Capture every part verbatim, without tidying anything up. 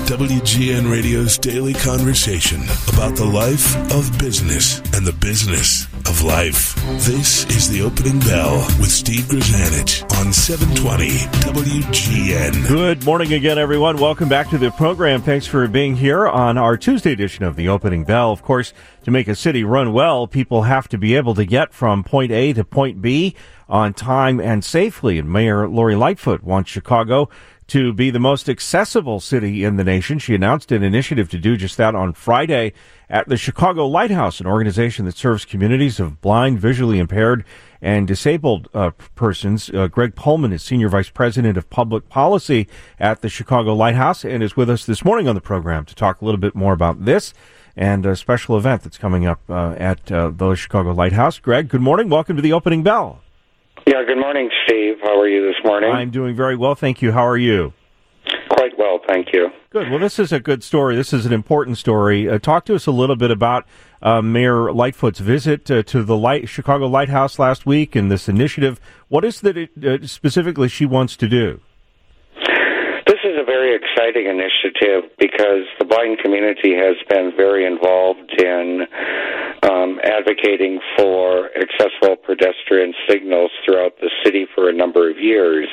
W G N Radio's daily conversation about the life of business and the business of life. This is The Opening Bell with Steve Grzanich on seven twenty W G N. Good morning again, everyone. Welcome back to the program. Thanks for being here on our Tuesday edition of The Opening Bell. Of course, to make a city run well, people have to be able to get from point A to point B on time and safely. And Mayor Lori Lightfoot wants Chicago to be the most accessible city in the nation. She announced an initiative to do just that on Friday at the Chicago Lighthouse, an organization that serves communities of blind, visually impaired, and disabled uh, persons. Uh, Greg Pullman is Senior Vice President of Public Policy at the Chicago Lighthouse and is with us this morning on the program to talk a little bit more about this and a special event that's coming up uh, at uh, the Chicago Lighthouse. Greg, good morning. Welcome to the Opening Bell. Yeah, good morning, Steve. How are you this morning? I'm doing very well, thank you. How are you? Quite well, thank you. Good. Well, this is a good story. This is an important story. Uh, talk to us a little bit about uh, Mayor Lightfoot's visit uh, to the Light, Chicago Lighthouse last week and this initiative. What is that it, uh, specifically she wants to do? This is a very exciting initiative because the blind community has been very involved in um, advocating for accessible pedestrian signals throughout the city for a number of years.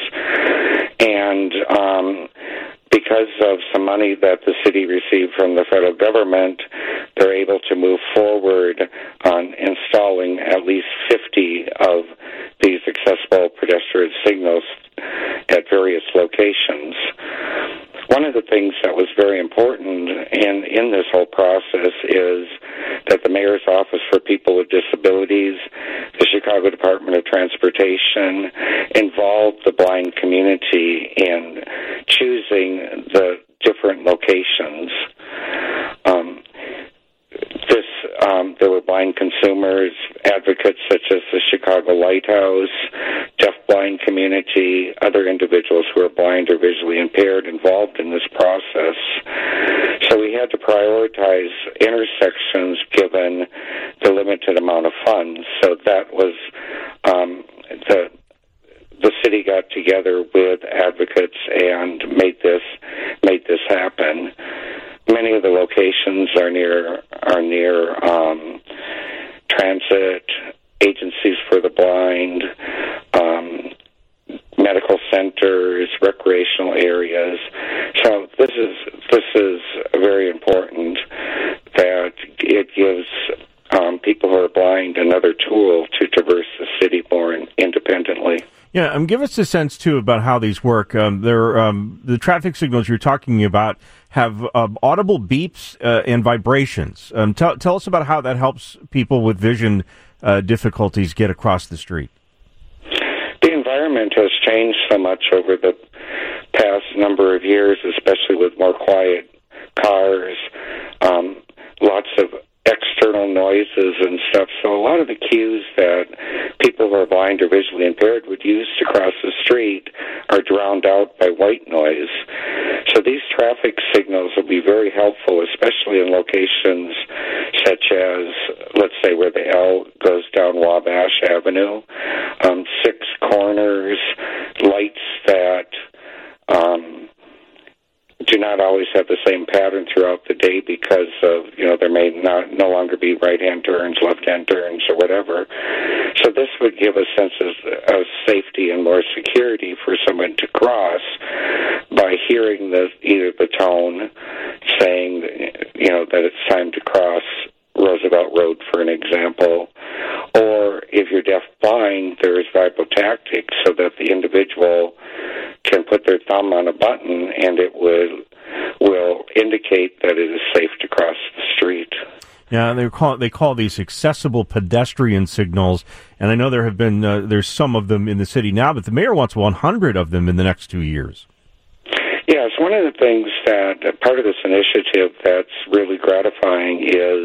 And um, because of some money that the city received from the federal government, they're able to move forward on installing at least fifty of these accessible pedestrian signals at various locations. One of the things that was very important in, in this whole process is that the Mayor's Office for People with Disabilities, the Chicago Department of Transportation, involved the blind community in choosing the different locations. Um, This, um, there were blind consumers, advocates such as the Chicago Lighthouse, deaf-blind community, other individuals who are blind or visually impaired involved in this process. So we had to prioritize intersections given the limited amount of funds. So that was um, the the city got together with advocates and made this made this happen. Many of the locations are near are near um, transit agencies for the blind, um, medical centers, recreational areas. So this is this is very important that it gives um, people who are blind another tool to traverse the city more independently. Yeah, um, give us a sense, too, about how these work. Um, they're, um, the traffic signals you're talking about have um, audible beeps uh, and vibrations. Um, tell, tell us about how that helps people with vision uh, difficulties get across the street. The environment has changed so much over the past number of years, especially with more quiet cars, um, lots of external noises and stuff. So a lot of the cues that people who are blind or visually impaired would use to cross the street are drowned out by white noise. So these traffic signals will be very helpful, especially in locations such as, let's say, where the L goes down Wabash Avenue, um, six corners, lights that um, do not always have the same pattern throughout the day because of, you know, there may not no longer be right-hand turns, left-hand turns, or whatever. So this would give a sense of, of safety and more security for someone to cross by hearing the either the tone saying, you know, that it's time to cross Roosevelt Road, for an example, or if you're deaf-blind, there is vibro-tactics so that the individual can put their thumb on a button and it will will indicate that it is safe to cross the street. Yeah, they call they call these accessible pedestrian signals, and I know there have been uh, there's some of them in the city now, but the mayor wants one hundred of them in the next two years. Yes, one of the things that uh, part of this initiative that's really gratifying is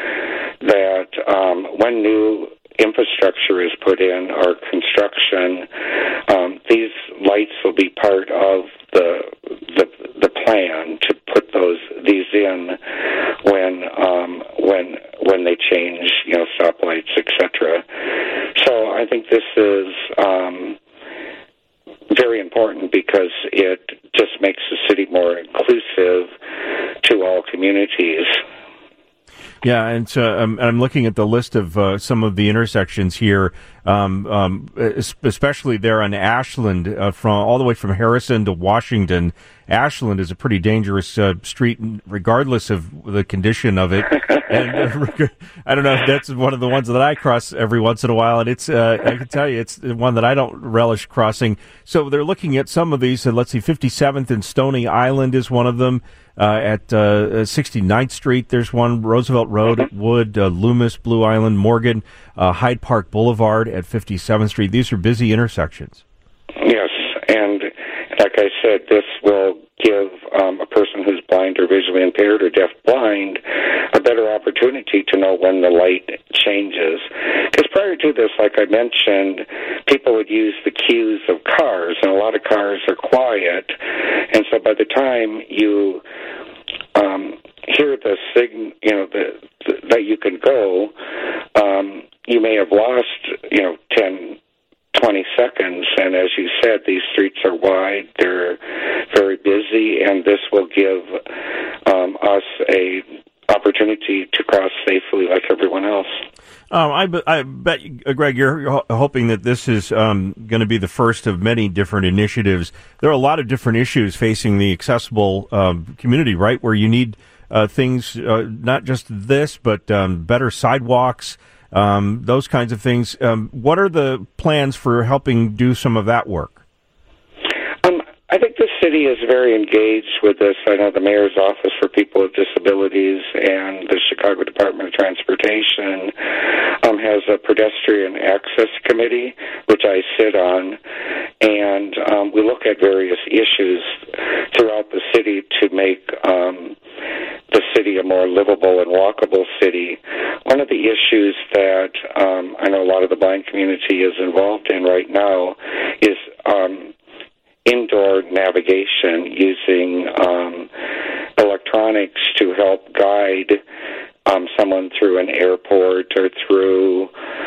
that um, when new infrastructure is put in or construction, um, these lights will be part of the, the the plan to put those these in when um, when when they change, you know, stoplights, et cetera. So I think this is um, very important because it just makes the city more inclusive to all communities. Yeah, and so um, I'm looking at the list of uh, some of the intersections here, um, um, especially there on Ashland, uh, from all the way from Harrison to Washington. Ashland is a pretty dangerous uh, street, regardless of the condition of it. And uh, I don't know if that's one of the ones that I cross every once in a while, and it's uh, I can tell you it's one that I don't relish crossing. So they're looking at some of these. Uh, let's see, fifty-seventh and Stony Island is one of them. Uh, at uh, sixty-ninth Street, there's one. Roosevelt Road at Wood, uh, Loomis, Blue Island, Morgan, uh, Hyde Park Boulevard at fifty-seventh Street. These are busy intersections. Yes, and like I said, this will give um, a person who's blind or visually impaired or deaf-blind a better opportunity to know when the light changes. Because prior to this, like I mentioned, people would use the cues of cars, and a lot of cars are quiet, and so by the time you um, hear the signal, you know, the, the, that you can go, um, you may have lost, you know, ten, twenty seconds, and as you said, these streets are wide, they're very busy, and this will give um, us a opportunity to cross safely like everyone else. Um, I, be, I bet, uh, Greg, you're, you're hoping that this is um, going to be the first of many different initiatives. There are a lot of different issues facing the accessible um, community, right, where you need uh, things, uh, not just this, but um, better sidewalks, Um, those kinds of things. Um, what are the plans for helping do some of that work? Um, I think the city is very engaged with this. I know the Mayor's Office for People with Disabilities and the Chicago Department of Transportation um, has a pedestrian access committee, which I sit on, and um, we look at various issues throughout the city to make um, the city a more livable and walkable city. One of the issues that um, I know a lot of the blind community is involved in right now is um, indoor navigation using um, electronics to help guide um, someone through an airport or through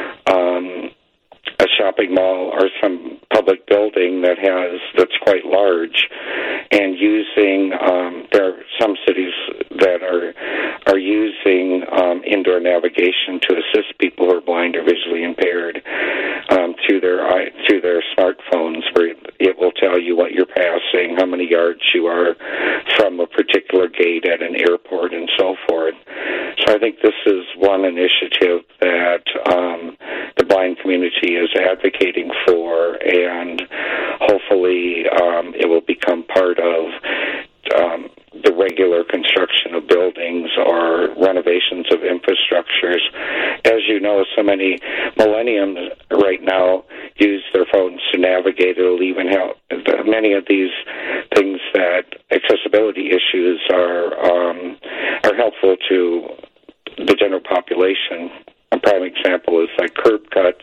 um, a shopping mall or some public building that has that's quite large, and using um, there are some cities that are are using um, indoor navigation to assist people who are blind or visually impaired um, through their through their smartphones, where it will tell you what you're passing, how many yards you are from a particular gate at an airport, and so forth. So I think this is one initiative that um, the blind community is advocating for, and hopefully um, it will become part of um, the regular construction of buildings or renovations of infrastructures. As you know, so many millenniums right now use their phones to navigate. It'll even help. Many of these things that accessibility issues are um, are helpful to the general population. A prime example is like curb cuts,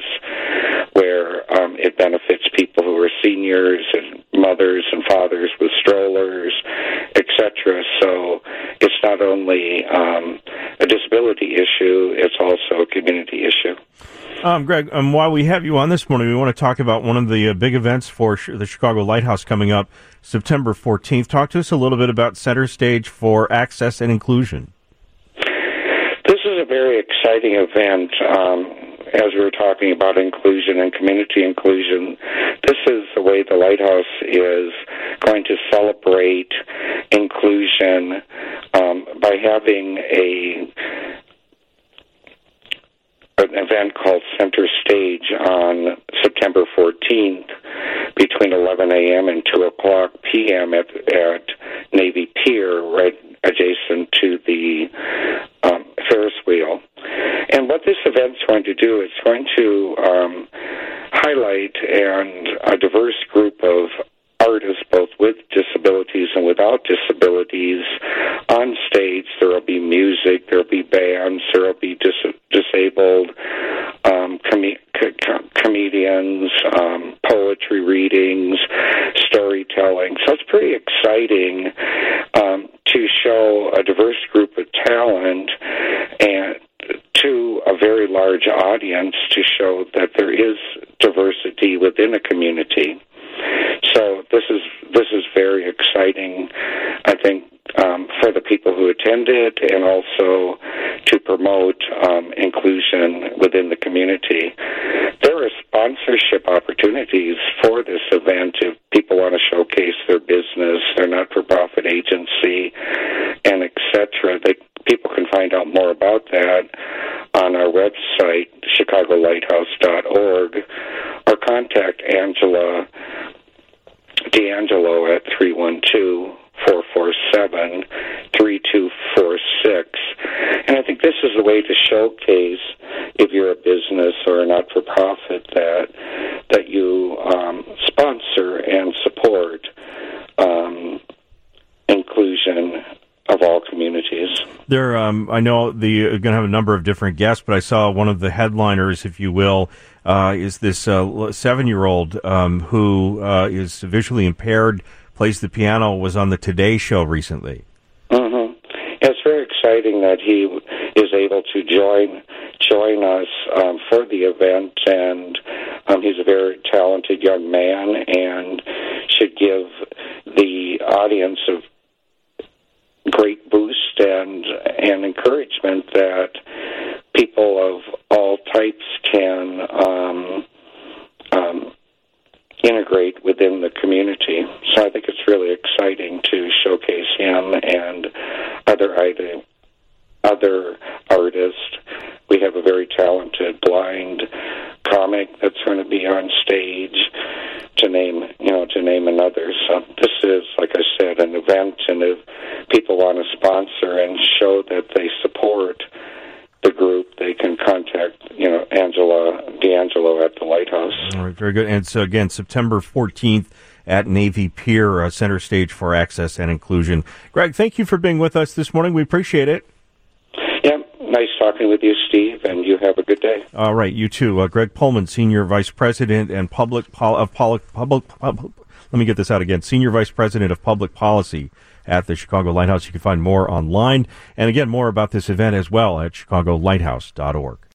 where um, it benefits people who are seniors and mothers and fathers with strollers, et cetera. So it's not only um, a disability issue, it's also a community issue. Um, Greg, um, while we have you on this morning, we want to talk about one of the uh, big events for sh- the Chicago Lighthouse coming up September fourteenth. Talk to us a little bit about Center Stage for Access and Inclusion. This is a very exciting event. Um, as we were talking about inclusion and community inclusion, this is the way the Lighthouse is going to celebrate inclusion um, by having a an event called Center Stage on September fourteenth between eleven a.m. and two o'clock p.m. at, at Navy Pier, right adjacent to the um, Ferris wheel. And what this event's going to do, it's going to um, highlight and a diverse group of artists, both with disabilities and without disabilities, on stage. There will be music, there will be bands, there will be dis- disabled um, com- com- comedians, um, poetry readings, storytelling. So it's pretty exciting um, to show a diverse group of talent and to a very large audience, to show that there is diversity within a community. So this is this is very exciting. I think um, for the people who attended, and also to promote um, inclusion within the community. There are sponsorship opportunities for this event if people want to showcase their business, their not-for-profit agency, and et cetera. They, people can find out more about that on our website, chicago lighthouse dot org, or contact Angela D'Angelo at three one two, four four seven, three two four six. And I think this is a way to showcase, if you're a business or a not-for-profit, that that you um, sponsor and support um, inclusion of all communities. There, um, I know the, you're going to have a number of different guests, but I saw one of the headliners, if you will, uh, is this uh, seven-year-old um, who uh, is visually impaired, plays the piano, was on the Today Show recently. Mm-hmm. Yeah, it's very exciting that he is able to join join us um, for the event, and um, he's a very talented young man and should give the audience a great boost and and encouragement that people of all types can um, um, integrate within the community. So I think it's really exciting to showcase him and other other artists. We have a very talented blind comic that's going to be on stage, to name you know to name another. So this is, like I said, an event, and if people want to sponsor and show that they support the group, they can contact, you know, Angela D'Angelo at the Lighthouse. All right, very good. And so again, September fourteenth at Navy Pier, uh, center stage for access and inclusion. Greg, thank you for being with us this morning. We appreciate it. Yeah, nice talking with you, Steve, and you have a good day. All right, you too. Uh, Greg Pullman, Senior Vice President and Public Pol- of Public, Public, Public, let me get this out again, Senior Vice President of Public Policy at the Chicago Lighthouse. You can find more online, and again, more about this event as well at chicago lighthouse dot org.